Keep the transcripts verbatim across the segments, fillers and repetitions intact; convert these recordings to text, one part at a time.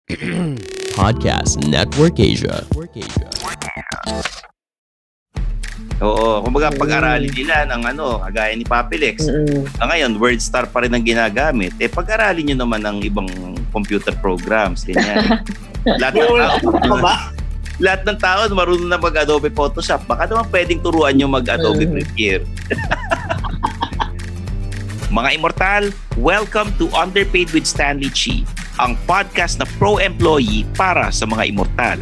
Podcast Network Asia. Oo, kumbaga pag-aralin nila ng ano, kagaya ni Papilex. Mm-hmm. Ngayon, WordStar pa rin ang ginagamit. Eh, pag-aralin nyo naman ng ibang computer programs. Ganyan. Lahat ng tao, lahat ng tao marunong na mag-Adobe Photoshop. Baka naman pwedeng turuan nyo mag-Adobe mm-hmm. Premiere. Mga Immortal, welcome to Underpaid with Stanley Chi, ang podcast na pro-employee para sa mga Immortal.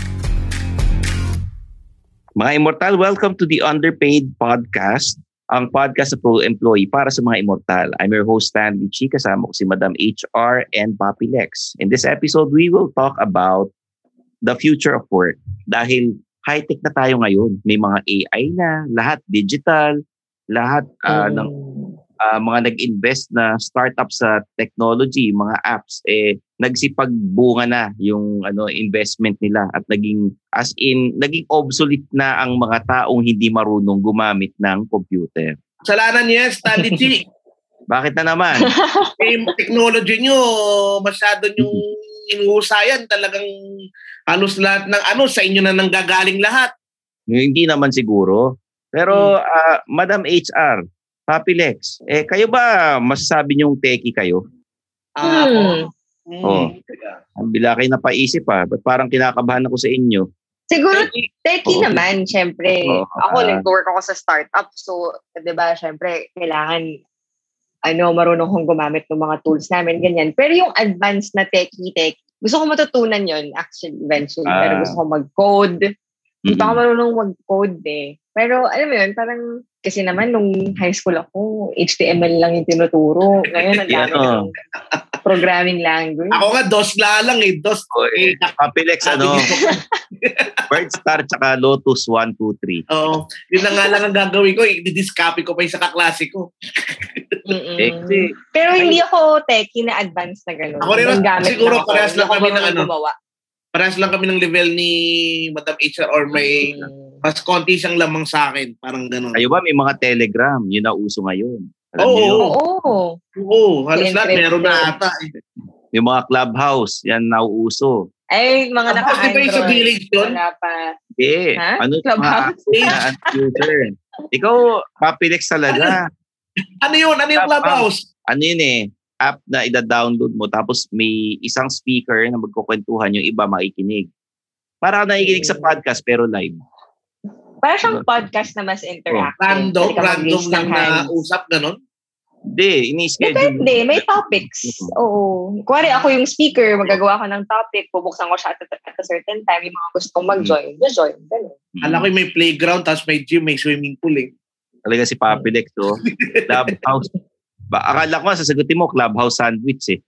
Mga Immortal, welcome to the Underpaid Podcast, ang podcast na pro-employee para sa mga Immortal. I'm your host, Stanley Chi. Kasama ko si Madam H R and Papilex. In this episode, we will talk about the future of work. Dahil high-tech na tayo ngayon. May mga A I na, lahat digital, lahat uh, mm. ng uh, mga nag-invest na startup sa technology, mga apps, eh, nagsipagbunga na yung ano investment nila at naging as in naging obsolete na ang mga taong hindi marunong gumamit ng computer. Kasalanan niya, Stanley G. Bakit na naman? Eh, technology nyo, masyado yung inuusayan. Talagang halos lahat ng ano, sa inyo na nanggagaling lahat. Hindi naman siguro. Pero, hmm. uh, Madam H R, Papilex, eh, kayo ba masasabi niyong techie kayo? Ah, uh, hmm. Mm. Oh. Ang bila kayo napaisip ha. Ba't parang kinakabahan ako sa inyo? Siguro, techie oh. naman, syempre. Oh, ako, uh, nag-work ako sa startup. So, di ba, syempre, kailangan, ano, marunong kong gumamit ng mga tools namin, ganyan. Pero yung advanced na techie, tech, gusto ko matutunan yon actually, eventually. Uh, Pero gusto ko mag-code. Hindi mm-hmm. pa ako marunong mag-code eh. Pero, alam mo yun, parang, kasi naman, nung high school ako, H T M L lang yung tinuturo. Ngayon, ang dami yeah, ng programming language. Ako nga, DOS la lang eh. DOS. Oh, eh, Papilex, ano? WordStar tsaka Lotus one two three. Oo. Yun na nga lang ang gagawin ko. I-discopy ko pa yung sa kaklase ko. Techie. Pero hindi ako techie na advanced na gano'n. Ako rin, siguro parehas lang kami ng ano. Gumawa. Parehas lang kami ng level ni Madam H R or may mm. mas konti siyang lamang sa akin. Parang gano'n. Kayo ba may mga Telegram? Yun na uso ngayon. Oo. Oo. Oo. Oo. Halos lahat meron na ata. Eh. Yung mga Clubhouse, yan nauuso. Ay, mga naka-Android. Di ba yung sa village yun? Wala pa. Hindi. Huh? Ano Clubhouse? Mga user. Ikaw, Papilex talaga. Ano yun? Ano yung Clubhouse? Ano yun eh? App na ida-download mo tapos may isang speaker na magkukwentuhan yung iba makikinig. Para nakikinig sa podcast pero live. Para siyang podcast na mas interactive. Random, random lang na usap, gano'n? Hindi, ini-schedule. Depende, may topics. Oo. Kuwari ako yung speaker, magagawa ko ng topic, bubuksan ko siya at a, at a certain time, yung mga gustong mag-join, mm-hmm. join. Gano'n. Alam ko may playground, tapos may gym, may swimming pool eh. Talaga si Papilex, oh. Clubhouse. Ba, akala ko sasagutin mo, Clubhouse sandwich eh.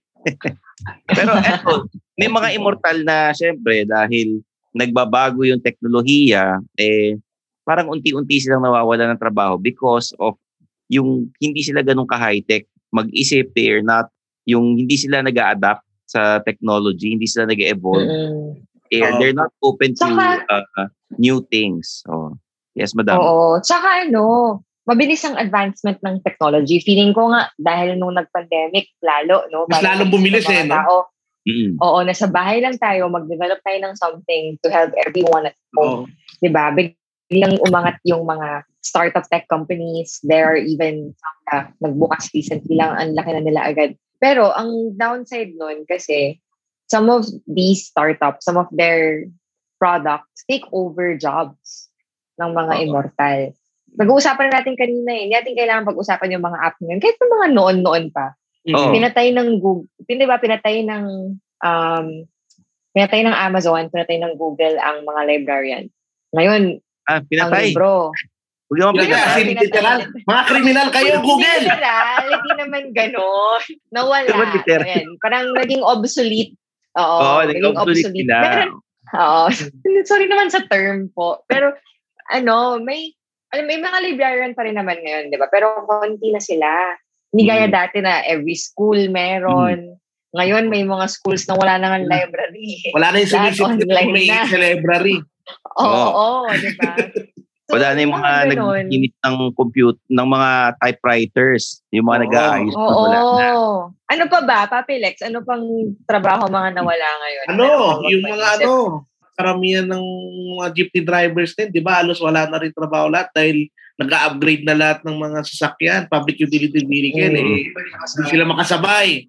Pero eto, may mga immortal na syempre dahil nagbabago yung teknolohiya, eh, parang unti-unti silang nawawala ng trabaho because of yung hindi sila ganun ka-high-tech. Mag-isip, they're not, yung hindi sila nag-a-adapt sa technology, hindi sila nag-evolve. Mm-hmm. Eh, they're not open to Saka, uh, new things. Oh. Yes, madam. Oo. Tsaka ano, mabilis ang advancement ng technology. Feeling ko nga, dahil nung nag-pandemic, lalo, no? Mas lalong bumilis eh, no? Mm-hmm. Oo, nasa bahay lang tayo, mag-develop tayo ng something to help everyone at home. Oh. Diba? Biglang umangat yung mga startup tech companies. There are even some na nagbukas recently lang, ang laki na nila agad. Pero ang downside nun kasi, some of these startups, some of their products take over jobs ng mga oh. immortal. Pag-uusapan natin kanina eh. Hindi natin kailangan pag-usapan yung mga app ngayon. Kahit yung mga noon-noon pa. Oh. Pinatay ng Google. Di ba, pinatay ng um, pinatay ng Amazon, pinatay ng Google ang mga librarian. Ngayon, ah, pinatay? ang libro. Huwag yung pinatay. Pinatay. Mga kriminal kayo, Google! Literal, hindi naman gano'n. Nawala. Ayan, parang naging obsolete. Oo, oh, naging obsolete, obsolete. Pero, oo. Sorry naman sa term po. Pero, ano, may alam, may mga librarian pa rin naman ngayon, di ba? Pero konti na sila. Hindi gaya mm. dati na every school meron. Mm. Ngayon, may mga schools na wala na ng library. Wala na yung solution may na. Sa library. Oo, oo, oh. di ba? So, wala na yung mga nag-init ng compute, ng mga typewriters. Yung mga oh. nag-aayos. Oo, wala na. Ano pa ba, Papi Lex? Ano pang trabaho mga nawala ngayon? Ano, yung mga ano, karamihan ng mga jeepney drivers din, di ba? Halos wala na rin trabaho lahat dahil nag-upgrade na lahat ng mga sasakyan, public utility vehicle, mm. eh, hindi sila makasabay.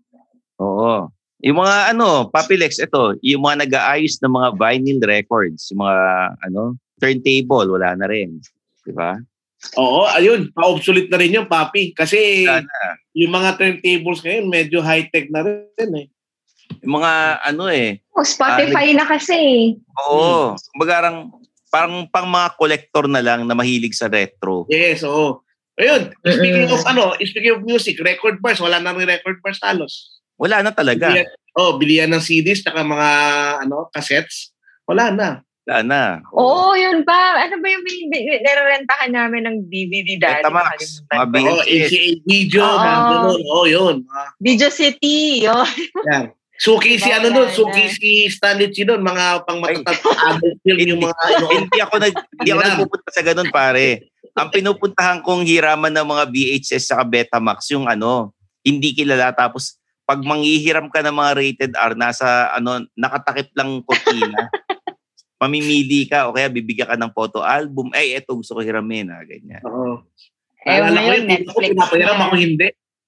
Oo. Yung mga ano, Papi Lex, ito, yung mga nag-aayos ng mga vinyl records, yung mga ano, turntable, wala na rin. Di ba? Oo, ayun, pa-obsolete na rin yung Papi. Kasi yung mga turntables ngayon, medyo high-tech na rin eh. Yung mga ano eh. Oh, Spotify uh, na kasi. Oo. Hmm. Kumbaga, parang pang mga collector na lang na mahilig sa retro. Yes, oo. Ayun, speaking of ano, speaking of music, record bars, wala na rin record bars halos. Wala na talaga. Bilihan, oh, bilihan ng C Ds tsaka mga ano, cassettes. Wala na. Wala na. Oo, oh, yun pa. Ano ba yung nirerentahan namin ng D V D dati? Betamax. Mga B H S. Oh, A C A Video. Oo, oh, yun. Video City. Yun. Yan. Suki si ano doon, suki si Stanley Chi doon, mga pang matatag adult film yung mga ano. Hindi ako nag hindi ako nagpupunta sa ganun, pare. Ang pinupuntahan kong hiraman ng mga B H S sa Betamax yung ano, hindi kilala, tapos pag manghihiram ka ng mga rated R, nasa ano, nakatakip lang kortina. Mamimili ka o kaya bibigyan ka ng photo album. Eh, eto gusto ko hiramin, ha, ganyan. Oo. Eh, ngayon Netflix. Ako pinapahiram, ako hindi.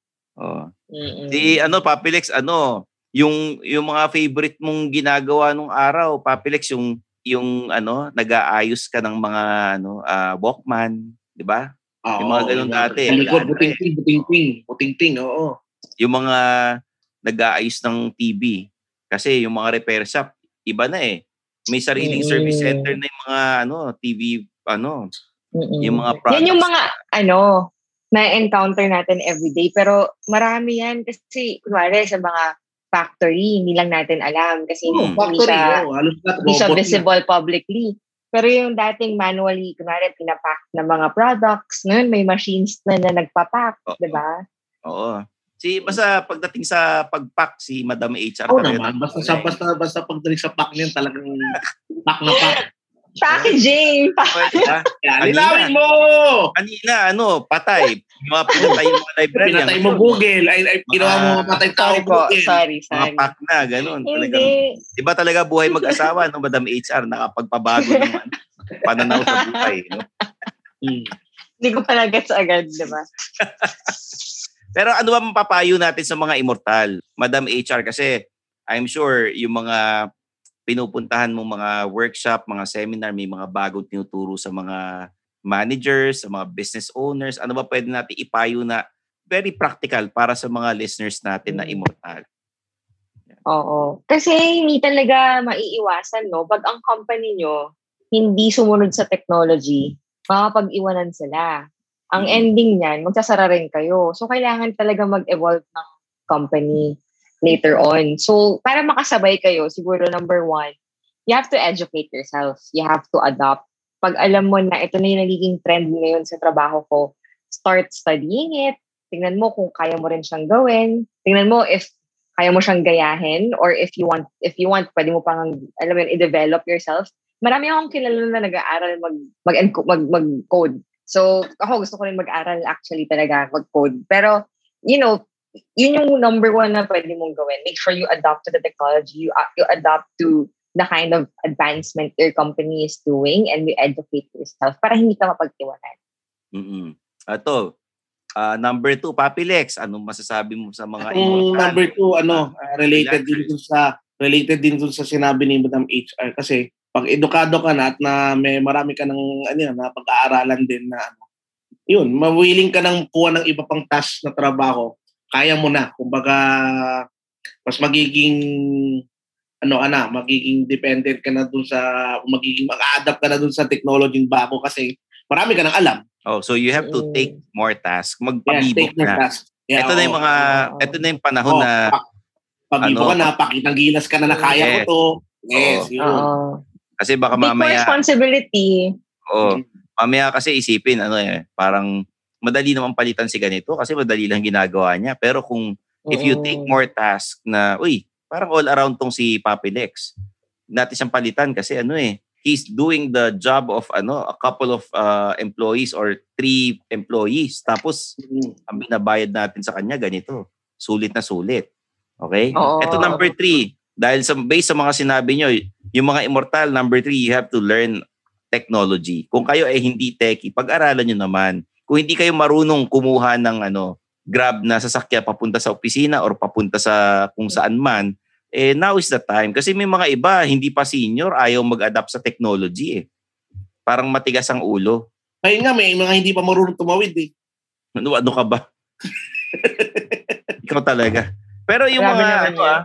Oo. Si ano, Papi Lex, ano, yung yung mga favorite mong ginagawa nung araw, Papi Lex, yung yung ano, nag-aayos ka ng mga ano, uh, Walkman, di ba? Oh, yung mga ganun dati. Likod, buting-ting, buting-ting, buting-ting, oo. Yung mga nag-aayos ng T V, kasi yung mga repair shop, iba na eh. May sariling mm-hmm. service center na yung mga ano, T V, ano, mm-hmm. yung mga products. Yan yung mga, ano, na-encounter natin everyday, pero marami yan kasi, kunwari sa mga factory, hindi lang natin alam kasi hmm. hindi siya, oh, hindi siya visible na. Publicly. Pero yung dating manually, kunwari, pinapack ng mga products, ngayon may machines na, na nagpapack, oh, di ba? Oo. Si, basta pagdating sa pagpack, si Madam H R. Oo naman, basta, sa, basta, basta pagdating sa pack niyan, talagang pack na pack. Packaging! Linawin mo! Kanina, ano, patay. Yung mga pinatay yung mga library. Pinatay mo Google. Ay, ay, ginawa mo patay tao Google. Sorry, sorry. Mga pack na, ganun. Talagang, diba talaga buhay mag-asawa, no, Madam H R, nakapagpabago naman. Pananaw sa buhay, no? Hmm. Hindi ko pala gets agad, diba? Pero ano ba mapapayo natin sa mga immortal? Madam H R, kasi I'm sure yung mga pinupuntahan mo mga workshop, mga seminar, may mga bagong tinuturo sa mga managers, sa mga business owners. Ano ba pwede natin ipayo na very practical para sa mga listeners natin na immortal? Oo. Kasi hindi talaga maiiwasan, no? Pag ang company nyo hindi sumunod sa technology, makapag-iwanan sila. Ang mm-hmm. ending niyan, magsasara rin kayo. So, kailangan talaga mag-evolve ng company later on. So, para makasabay kayo, siguro number one, you have to educate yourself. You have to adopt. Pag alam mo na ito na yung nagiging trend ngayon sa trabaho ko, start studying it. Tingnan mo kung kaya mo rin siyang gawin. Tingnan mo if kaya mo siyang gayahin or if you want, if you want, pwede mo pang, alam mo yun, i-develop yourself. Marami akong kilala na nag-aaral mag, mag, mag, mag-code. So, ako gusto ko rin mag-aral actually talaga, mag-code. Pero, you know, yun yung number one na pwede mong gawin. Make sure you adapt to the technology, you, uh, you adapt to the kind of advancement your company is doing, and you educate yourself para hindi ka mapag-iwanan. Mm-hmm. Ato, uh, number two, Papi Lex, anong masasabi mo sa mga um, number two, ano, uh, related din dun sa related din dun sa sinabi ni Madam H R, kasi pag edukado ka na at na may marami ka ng ano na pag-aaralan din na ano, yun, mawiling ka ng kuha ng iba pang task na trabaho, kaya mo na. Kumbaga, mas magiging, ano ka na, magiging dependent ka na dun sa, magiging mag-adapt ka na dun sa technology bago kasi marami ka nang alam. Oh, so you have to take more tasks. Magpabibok yes, na. Task. Yeah, ito oh, na yung mga, oh, ito na yung panahon oh, na, pabibok ano, ka na, pakitang gilas ka na na kaya yes. ko to. Yes, oh, yun. Oh. Kasi baka big mamaya... responsibility. Oo. Mamaya kasi isipin, ano eh, parang madali naman palitan si ganito kasi madali lang ginagawa niya. Pero kung if you take more task na, uy, parang all around tong si Papi Lex, natin siyang palitan kasi ano eh, he's doing the job of ano a couple of uh, employees or three employees. Tapos, mm-hmm. ang binabayad natin sa kanya ganito. sulit na sulit. Okay? Oo. Ito number three. Dahil sa, based sa mga sinabi nyo, yung mga immortal, number three, you have to learn technology. Kung kayo ay hindi techie, pag-aralan nyo naman. Kung hindi kayo marunong kumuha ng ano, Grab na sasakyan papunta sa opisina or papunta sa kung saan man, eh now is the time. Kasi may mga iba, hindi pa senior, ayaw mag-adapt sa technology eh. Parang matigas ang ulo. Kaya nga, may mga hindi pa marunong tumawid eh. Ano, ano ka ba? Ikaw talaga. Pero yung Grabe mga, naman ano yan. ah,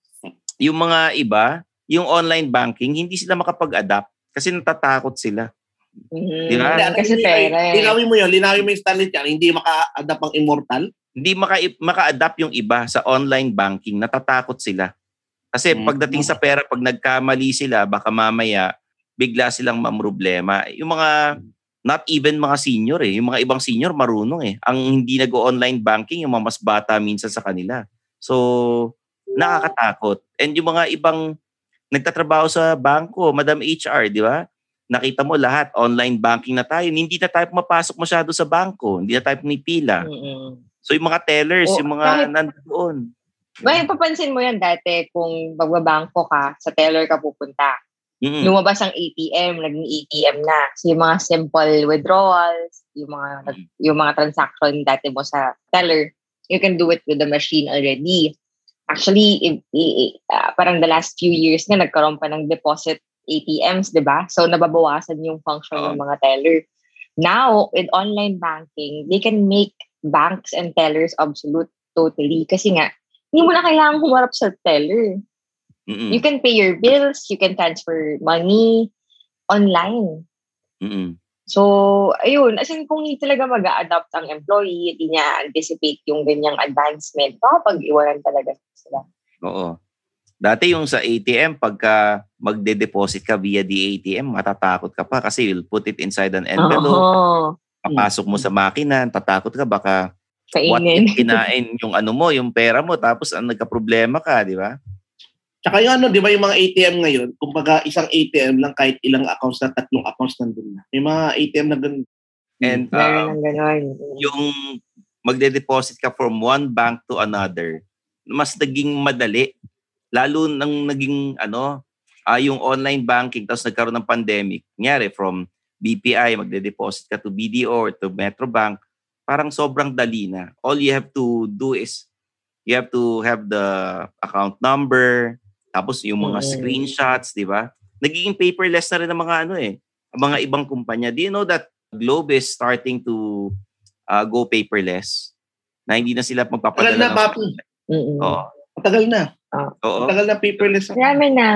yung mga iba, yung online banking, hindi sila makapag-adapt kasi natatakot sila. Mm, Di ba? Kasi pera eh. Linawin mo yun, linawin mo yung standard yan, hindi maka-adapt ang immortal. Hindi maka, maka-adapt yung iba sa online banking, natatakot sila. Kasi Mm. pagdating sa pera, pag nagkamali sila, baka mamaya, bigla silang mamroblema. Yung mga, not even mga senior eh, yung mga ibang senior marunong eh. Ang hindi nag-online banking, yung mga mas bata minsan sa kanila. So, nakakatakot. And yung mga ibang nagtatrabaho sa bangko, Madam H R, di ba? Nakita mo lahat, online banking na tayo. Hindi na tayo mapasok masyado sa bangko. Hindi na tayo pumipila. Mm-mm. So yung mga tellers, O, yung mga kahit- nandoon. May papansin mo yan dati kung magbabangko ka, sa teller ka pupunta. Mm-mm. Lumabas ang A T M, naging A T M na. So yung mga simple withdrawals, yung mga Mm. yung mga transaction dati mo sa teller, you can do it with the machine already. Actually, if, i- i- ah, parang the last few years na nagkaroon pa ng deposit A T Ms, di ba? So nababawasan yung function Oo. ng mga teller. Now, with online banking, they can make banks and tellers obsolete totally. Kasi nga, hindi mo na kailangan humarap sa teller. Mm-mm. You can pay your bills, you can transfer money online. Mm-mm. So, ayun, as in, kung hindi talaga mag-a-adapt ang employee, hindi niya anticipate yung ganyang advancement, pag-iwanan talaga sila. Oo. Dati yung sa A T M, pagka magde-deposit ka via the A T M, matatakot ka pa kasi you'll put it inside an envelope, Oo. papasok mo sa makina, tatakot ka baka what Kainin. if kinain yung ano mo, yung pera mo, tapos ang nagka-problema ka, di ba? Tsaka yung ano, di ba yung mga A T M ngayon, kumbaga isang A T M lang kahit ilang accounts na, tatlong accounts nandun na. May mga A T M na ganun. And Meron um, ng ganon. yung magde-deposit ka from one bank to another, mas naging madali. Lalo nang naging ano, ah, yung online banking, tapos nagkaroon ng pandemic. Nangyari from B P I, magde-deposit ka to B D O or to Metrobank, parang sobrang dali na. All you have to do is, you have to have the account number, tapos yung mga Mm. screenshots, di ba? Nagiging paperless na rin ang mga ano eh, ang mga ibang kumpanya. Do you know that Globe is starting to uh, go paperless? Na hindi na sila Tagal magpapadala na, ng... papi. Mm-mm. Oo. Matagal na. Oo. Matagal na paperless. Marami na.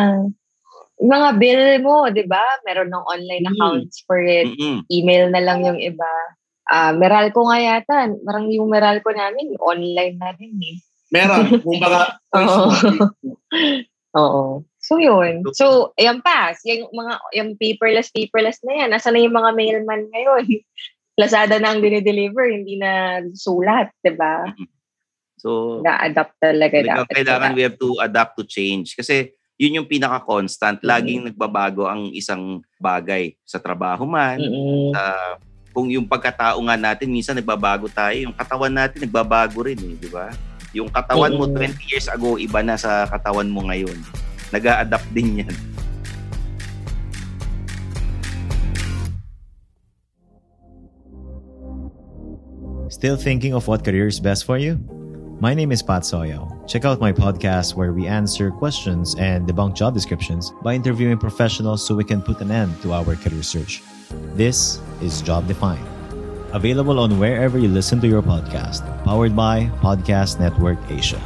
Yung mga bill mo, di ba? Meron ng online Mm. accounts for it. Mm-mm. Email na lang yung iba. Ah, Meralco nga yata. Parang yung Meralco namin, online na rin eh. Meron. Kumbaga, Oo. Oo. So yun. So, ayan pa. Yung mga, yung paperless, paperless na yan. Nasaan na yung mga mailman ngayon? Lazada na ang dinideliver, hindi na sulat, di ba? So, Na-adapt talaga talagang dapat. kailangan sila. we have to adapt to change. Kasi yun yung pinaka-constant. Laging Mm. nagbabago ang isang bagay. Sa trabaho man, Mm-mm. sa kung yung pagkatao nga natin, minsan nagbabago tayo. Yung katawan natin, nagbabago rin eh, di ba? Yung katawan mo Mm. twenty years ago, iba na sa katawan mo ngayon. Nag-a-adapt din yan. Still thinking of what career is best for you? My name is Pat Soyo. Check out my podcast where we answer questions and debunk job descriptions by interviewing professionals so we can put an end to our career search. This is Job Defined. Available on wherever you listen to your podcast. Powered by Podcast Network Asia.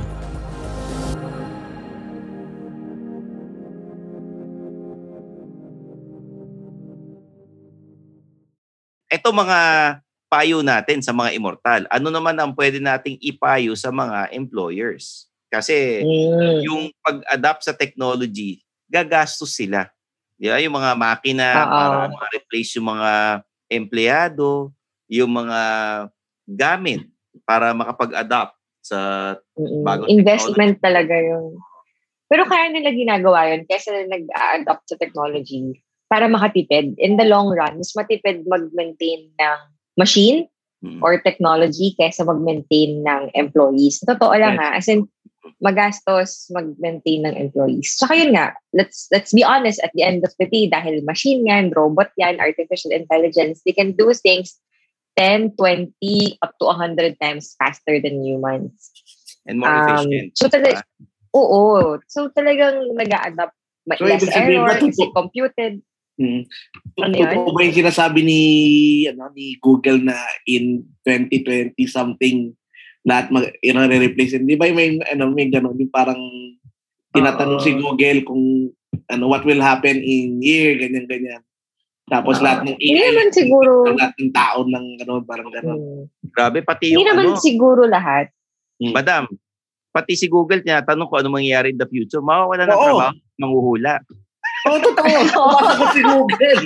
Ito mga payo natin sa mga immortal. Ano naman ang pwede nating ipayo sa mga employers? Kasi Mm. yung pag-adapt sa technology, gagastos sila. Di ba? Yung mga makina Oo. para ma-replace yung mga empleyado, yung mga gamit para makapag-adapt sa Mm-mm. bagong Investment technology. talaga yun. Pero kaya nila ginagawa yun kasi nag-a-adapt sa technology para makatipid. In the long run, mas matipid mag-maintain ng machine mm. or technology kaysa mag-maintain ng employees. Totoo lang ha. As in, magastos mag-maintain ng employees. Saka yun nga, let's let's be honest, at the end of the day, dahil machine yan, robot yan, artificial intelligence, they can do things ten, twenty, up to one hundred times faster than humans. And more um, efficient. So talaga, oo. So talagang nag-a-adapt. So, less error, kasi computed. Hmm. Totoo ba yung sinasabi ni ano ni Google na in twenty twenty something lahat mag you know, re-replace? Di ba may ano may ganun yung parang tinatanong uh, si Google kung ano what will happen in year ganyan ganyan. Tapos uh, lahat ng A I, hindi naman siguro lahat ng tao ng ano parang ganun. Hmm. Grabe pati yung hindi naman ano, siguro lahat. Hmm. Madam, pati si Google tinatanong kung ano mangyayari in the future. Mawawala ng trabaho, manghuhula. Oo, oh, totoo. Tumasagot si Google.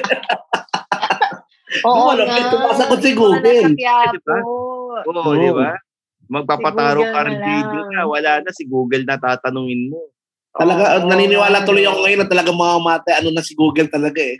Oo nga. Tumasagot si Google. Diba? Oo, di ba? Magpapataro si ka rin video na. Wala na, si Google na tatanungin mo. Talaga, oh, naniniwala tuloy ako ngayon na talaga mamamatay. Ano na si Google talaga eh.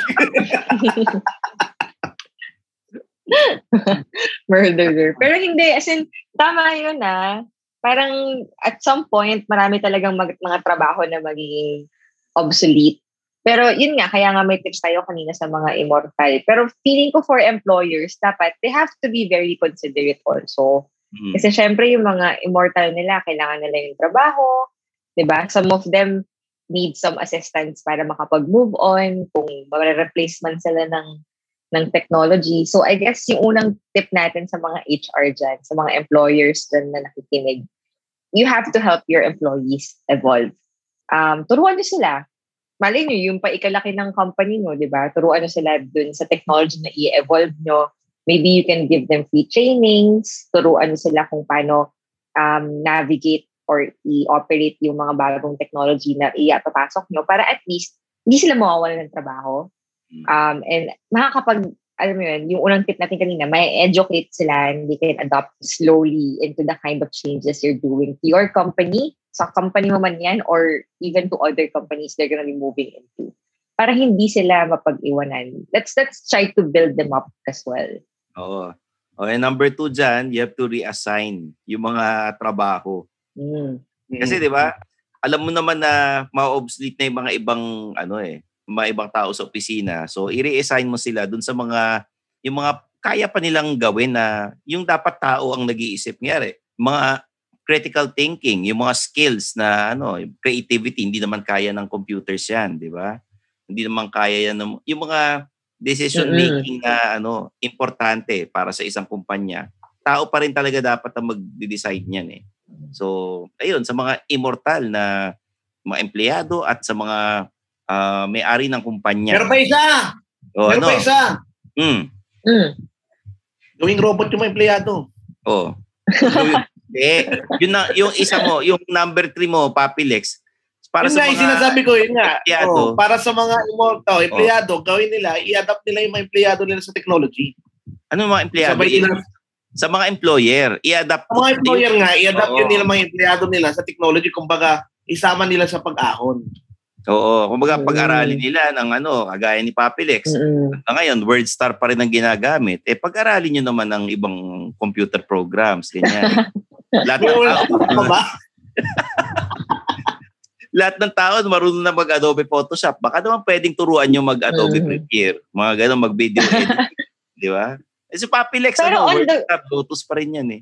Murderer. Pero hindi, as in, tama yun ah. Parang at some point, marami talagang mag- mga trabaho na magiging obsolete. Pero yun nga, kaya nga may tips tayo kanina sa mga immortal. Pero feeling ko for employers, dapat they have to be very considerate also. Mm-hmm. Kasi syempre yung mga immortal nila, kailangan nila yung trabaho. Diba? Some of them need some assistance para makapag-move on, kung ma-replace man sila ng, ng technology. So I guess yung unang tip natin sa mga H R dyan, sa mga employers dyan na nakikinig, you have to help your employees evolve. Um, turuan nyo sila. Malay nyo, yung paikalaki ng company nyo, di ba? Turuan nyo sila dun sa technology na i-evolve nyo. Maybe you can give them free trainings. Turuan nyo sila kung paano um, navigate or i-operate yung mga bagong technology na i-papasok nyo para at least hindi sila mawawala ng trabaho. Um, and makakapag, alam mo yun, yung unang tip natin kanina, may educate sila and they can adopt slowly into the kind of changes you're doing to your company, sa company mo man yan, or even to other companies they're gonna be moving into. Para hindi sila mapag-iwanan. Let's, let's try to build them up as well. Oo. Okay, number two dyan, you have to reassign yung mga trabaho. Mm. Kasi di ba, alam mo naman na ma-obsolete na yung mga ibang, ano eh, mga ibang tao sa opisina. So, i-reassign mo sila dun sa mga, yung mga kaya pa nilang gawin na yung dapat tao ang nag-iisip. Ngayari, mga critical thinking, yung mga skills na ano, creativity, hindi naman kaya ng computers yan, di ba? Hindi naman kaya yan ng, yung mga decision making mm-hmm. na ano, importante para sa isang kumpanya. Tao pa rin talaga dapat ang mag-decide niyan eh. So, ayun, sa mga immortal na mga empleyado at sa mga uh, may-ari ng kumpanya. Meron pa isa! O, Meron ano? pa isa! Mm. Mm. Gawing robot yung mga empleyado. Oo. Eh, yun na, yung isa mo, yung number three mo, Papi Lex, para yun sa nga, mga sinasabi ko, yun nga. empleyado, oh, para sa mga immortal, empleyado, oh. gawin nila, i-adapt nila yung mga empleyado nila sa technology. Ano mga empleyado? Sabay nila, sa mga employer, i-adapt. Sa mga employer nga, i-adapt Oo. yun nila mga empleyado nila sa technology, kumbaga, isama nila sa pag-ahon. Oo, kumbaga mm. pag-aralin nila ng ano, kagaya ni Papi Lex. Mm. Ngayon, WordStar pa rin ang ginagamit. Eh, pag-aralin nyo naman ng ibang computer programs, ganyan. Lahat ng tao, ba? lahat ng tao marunong na mag-Adobe Photoshop. Baka naman pwedeng turuan nyo mag-Adobe mm. Premiere. Mga gano'n, mag-video editing. Di ba? Eh, si Papi Lex, ano, WordStar, the... Lotus pa rin yan eh.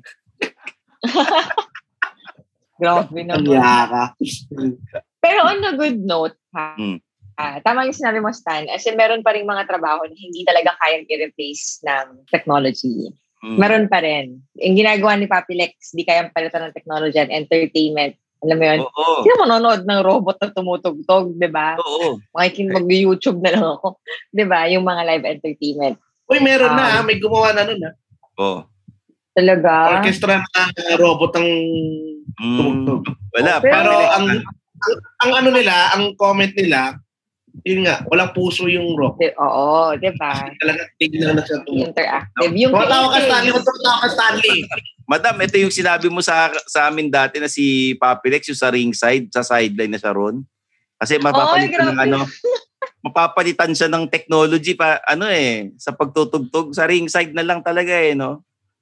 Grabe naman. Pero on a good note, ha, hmm. uh, tama yung sinabi mo, Stan, as in meron pa rin mga trabaho na hindi talaga kayang i-replace ng technology. Hmm. Meron pa rin. Yung ginagawa ni Papi Lex, di kayang palitan ng technology and entertainment. Alam mo yun? Oo. Hindi mo manonood ng robot na tumutugtog, di ba? Oo. Makikin mag-YouTube na lang ako. Di ba? Yung mga live entertainment. Uy, meron um, na. May gumawa na nun. Ha? Oo. Talaga? Orchestra na robot ang tumutugtog. Mm, wala. Pero, pero ang... Ang, ang ano nila, ang comment nila, yun nga, walang puso yung rock. Oo, di ba? Talaga, tignan na siya. Interactive. Yung tumatawa ka, Stanley. Tumatawa ka, Stanley. Madam, ito yung sinabi mo sa sa amin dati na si Papi Lex, yung sa ringside, sa sideline na siya ron. Kasi mapapalit oh, ng ano, mapapalitan siya ng technology pa, ano eh, sa pagtutugtog, sa ringside na lang talaga eh, no?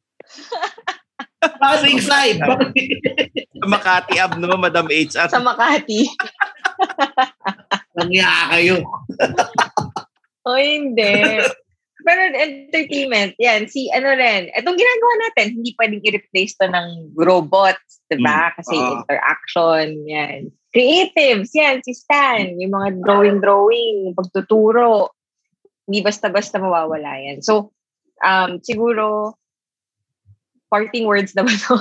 Ah, ringside. Sa Makati Ab, no, Madam H R. Sa Makati. Nangyaya kayo. O hindi. Pero entertainment, yan, si ano rin, itong ginagawa natin, hindi pwedeng i-replace to ng robots, diba? Kasi uh, interaction, yan. Creatives, yan, si Stan, yung mga drawing-drawing, pagtuturo, hindi basta-basta mawawala yan. So, um, siguro, parting words naman to.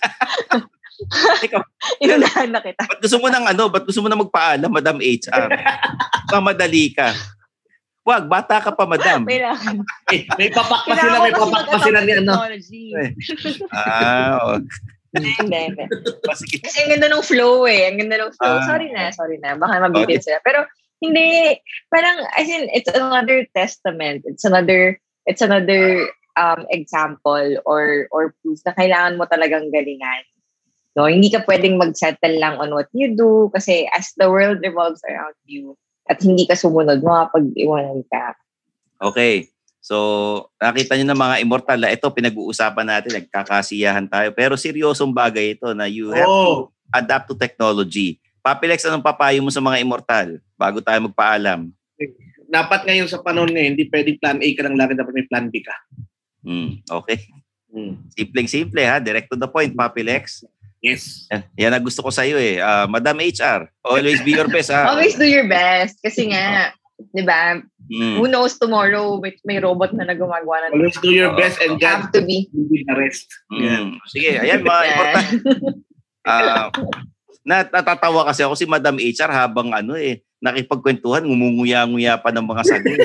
Inunahan na kita. Ba't gusto mo ng ano? Ba't gusto mo na magpaalam, Madam H R? Pamadali ka. Wag, bata ka pa, Madam. May, may papak pa sila, may papak pa sila ni ano. Ah, oh. Hindi, hindi. Kasi ang ganda ng flow eh. Ang ganda ng flow. Ah. Sorry na, sorry na. Baka mabitin okay. sila. Pero hindi, parang, as in, it's another testament. It's another, it's another um, example or or proof na kailangan mo talagang galingan. No, hindi ka pwedeng mag-settle lang on what you do kasi as the world revolves around you, at hindi ka sumunod, makapag-iwanan ka. Okay. So, nakita nyo na mga immortal na ito, pinag-uusapan natin, nagkakasiyahan tayo. Pero seryosong bagay ito na you have oh. to adapt to technology. Papilex, anong papayo mo sa mga immortal bago tayo magpaalam? Dapat ngayon sa panahon ngayon, hindi pwedeng plan A ka lang lagi, dapat may plan B ka. Hmm, okay. Hmm. Simpleng-simple ha, direct to the point, Papilex. Yes. Yan, yan ang gusto ko sa iyo eh. Uh, Madam H R, always be your best ha. Always do your best. Kasi nga, di ba, mm. who knows tomorrow may, may robot na nagumagawa na. Always do your best and God have to be. be the rest. Mm. Yeah. Sige, ayan mga important. Uh, natatawa kasi ako si Madam H R habang ano eh, nakipagkwentuhan, ngumunguya-nguya pa ng mga sagot.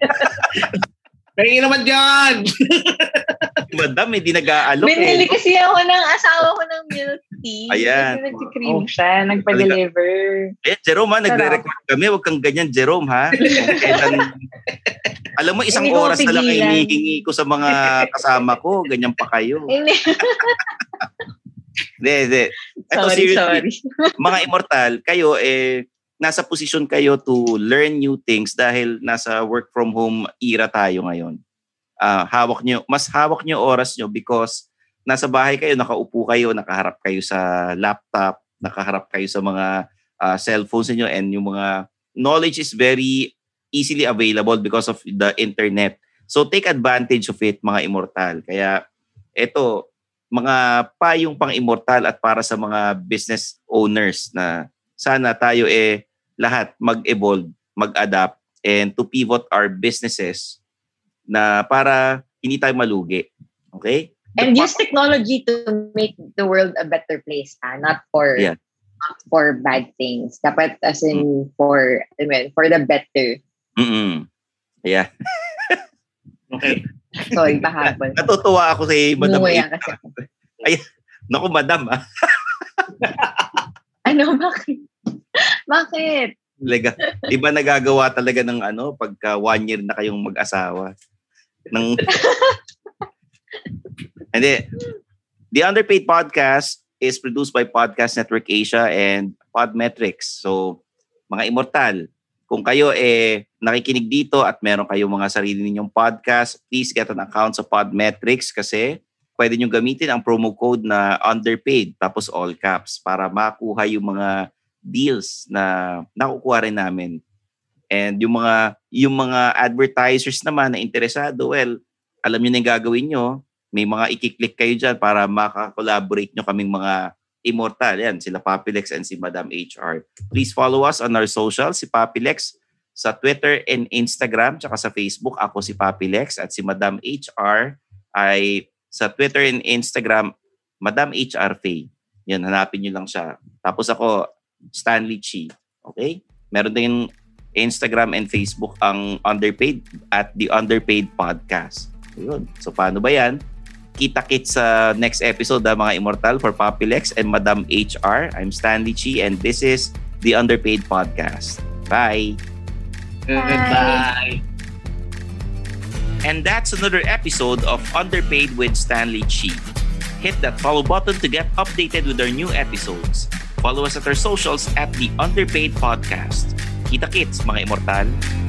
Kaya naman dyan! Madam, hindi nag-aalok eh. Binili kasi ako ng asawa ko ng milk tea. Ayan. Kasi nag-cream oh. siya, nagpa-deliver. Ayan, Jerome ha, nagre-record kami. Huwag kang ganyan, Jerome ha. Kailan, alam mo, isang oras na lang hinihingi ko sa mga kasama ko. Ganyan pa kayo. Hindi. Hindi, hindi. Ito, sorry, sorry. Mga immortal, kayo eh, nasa posisyon kayo to learn new things dahil nasa work from home era tayo ngayon. Uh, hawak nyo, mas hawak nyo oras nyo because nasa bahay kayo, nakaupo kayo, nakaharap kayo sa laptop, nakaharap kayo sa mga uh, cellphones niyo and yung mga knowledge is very easily available because of the internet. So take advantage of it, mga immortal. Kaya ito, mga payong pang-immortal at para sa mga business owners na sana tayo eh lahat mag-evolve, mag-adapt and to pivot our businesses na para hindi tayo malugi. Okay? And use technology to make the world a better place, ah? not for yeah. not for bad things. Dapat as in mm. for I mean, for the better. Mm. Yeah. Okay. Sorry, pahabol. Natutuwa ako si Madam. Kasi. Ay, naku, Madam ah. Ano, bakit? Bakit? Lega, iba nagagawa talaga ng ano pagka one year na kayong mag-asawa. Ng And then, the Underpaid Podcast is produced by Podcast Network Asia and Podmetrics. So, mga immortal, kung kayo eh nakikinig dito at meron kayong mga sarili ninyong podcast, please get an account sa Podmetrics kasi pwede nyo gamitin ang promo code na Underpaid tapos all caps para makuha yung mga deals na nakukuha rin namin. And yung mga yung mga advertisers naman na interesado, well, alam niyo na yung gagawin nyo. May mga i-click kayo dyan para maka-collaborate nyo kaming mga immortal. Yan, sila Papilex and si Madam H R. Please follow us on our socials. Si Papilex sa Twitter and Instagram, tsaka sa Facebook. Ako si Papilex at si Madam H R ay sa Twitter and Instagram, Madam H R Faye. Yan, hanapin nyo lang siya. Tapos ako, Stanley Chi. Okay? Meron din Instagram and Facebook ang Underpaid at The Underpaid Podcast. Ayun. So, paano ba yan? Kita-kits sa next episode ng mga immortal for Papilex and Madam H R. I'm Stanley Chi and this is The Underpaid Podcast. Bye! Bye! And that's another episode of Underpaid with Stanley Chi. Hit that follow button to get updated with our new episodes. Follow us at our socials at The Underpaid Podcast. Kita-kits, mga immortal!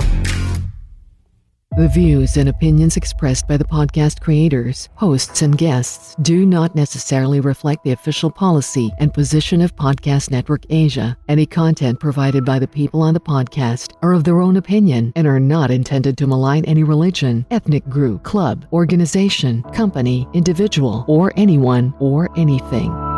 The views and opinions expressed by the podcast creators, hosts, and guests do not necessarily reflect the official policy and position of Podcast Network Asia. Any content provided by the people on the podcast are of their own opinion and are not intended to malign any religion, ethnic group, club, organization, company, individual, or anyone or anything.